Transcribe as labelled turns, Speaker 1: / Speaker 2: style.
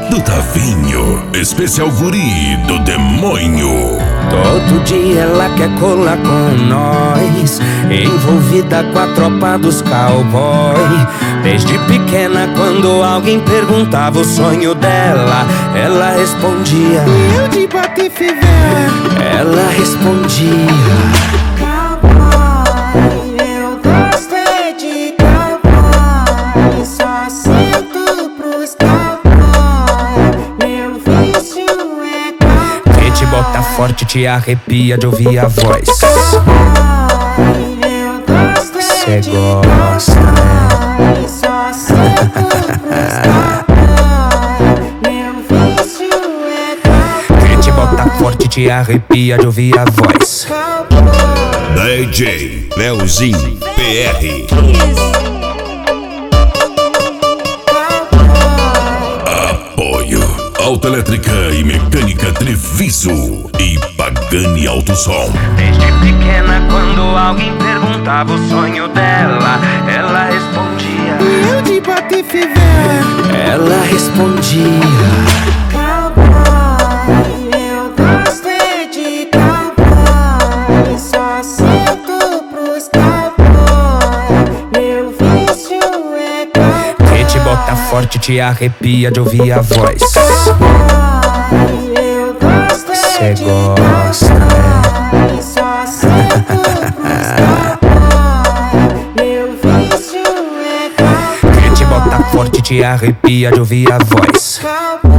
Speaker 1: do Tavinho, especial guri do demônio.
Speaker 2: Todo dia ela quer colar com nós, envolvida com a tropa dos cowboy. Desde pequena, quando alguém perguntava o sonho dela, ela respondia:
Speaker 3: eu de Patife velho.
Speaker 2: Ela respondia:
Speaker 3: cowboy, eu gosto é de cowboy, só sinto pros cowboy, meu vício é cowboy.
Speaker 2: Quem te bota forte te arrepia de ouvir a voz.
Speaker 3: Eu gosto é
Speaker 2: Cê
Speaker 3: de
Speaker 2: gosta, né?
Speaker 3: cowboy, só sinto pros cowboy, meu vício é cowboy.
Speaker 2: Quem te bota forte te arrepia de ouvir a voz.
Speaker 1: DJ Leozinho PR. Apoio Autoelétrica e Mecânica Treviso e Pagani Autosom.
Speaker 2: Desde pequena, quando alguém perguntava o sonho dela, ela respondia:
Speaker 3: eu de Patife velho.
Speaker 2: Ela respondia:
Speaker 3: Cowboy, eu gosto é de cowboy, só sinto pros cowboy, meu vício é cowboy.
Speaker 2: quem te bota forte te arrepia de ouvir a voz.
Speaker 3: Eu gosto
Speaker 2: Cê
Speaker 3: é de
Speaker 2: gosta, né?
Speaker 3: cowboy, só sinto pros cowboy, meu vício é cowboy.
Speaker 2: Quem te bota forte te arrepia de ouvir a voz.
Speaker 3: Cowboy.